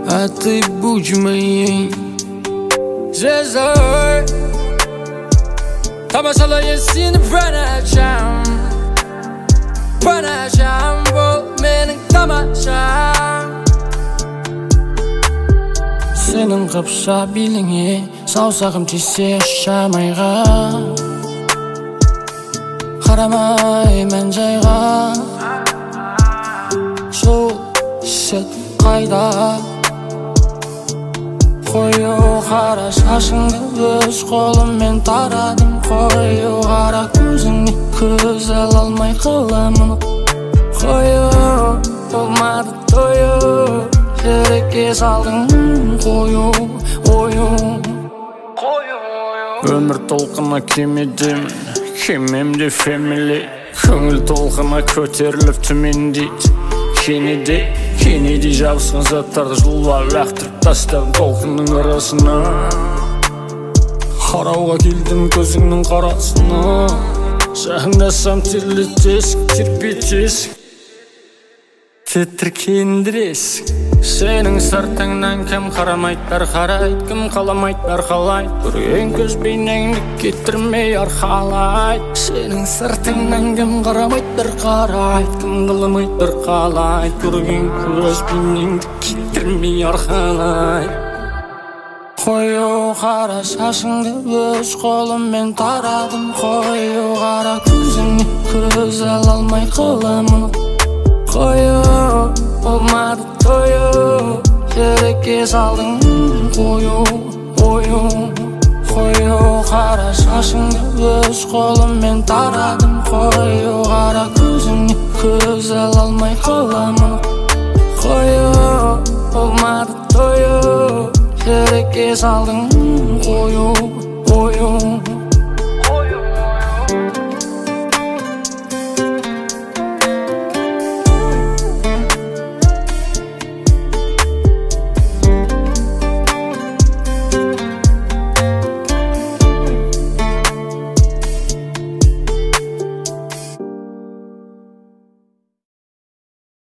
а ты будь моей звездой. Тамашалай сені по ночам бұл менің тамашам. Сенің қапса биліңе саусағым тисе шамайға, қарамай мән жайға. Сол сәт қайда қою қара шашыңды өз қолыммен тарадым. Қою қара көзіңе көз ала алмай қаламын. Қою болмады тою, жүрекке салдың қою. Өмір толқына кемедемін, кемемде фэмили. Көңіл толқына көтеріліп төмендейді. Кенеде жабысқан заттарды жұлып лақтырып тастап толқынның арасына. Қарауға келдім көзіңнің қарасына. Жақындасам терлетесің, тербетесің, тітіркендіресің. Сенің сыртыңнан кім қарамайды, қарайды, кім қаламайды, қалайды. Көрген көз бейнеңді кетірмей арқалайды. Сенің сыртыңнан кім қарамайды, қарайды, кім қаламайды, қалайды. Көрген көз бейнеңді кетірмей арқалайды. Қою қара шашыңды өз қолыммен тарадым. Қою қара көзіңе көз ала алмай қаламын. Қою болмады тою, жүрекке салдың қою. Қою қара шашыңды өз қолыммен тарадым. Қою қара көзіңе көз ала алмай қаламын. Қою болмады тою, жүрекке салдың қою.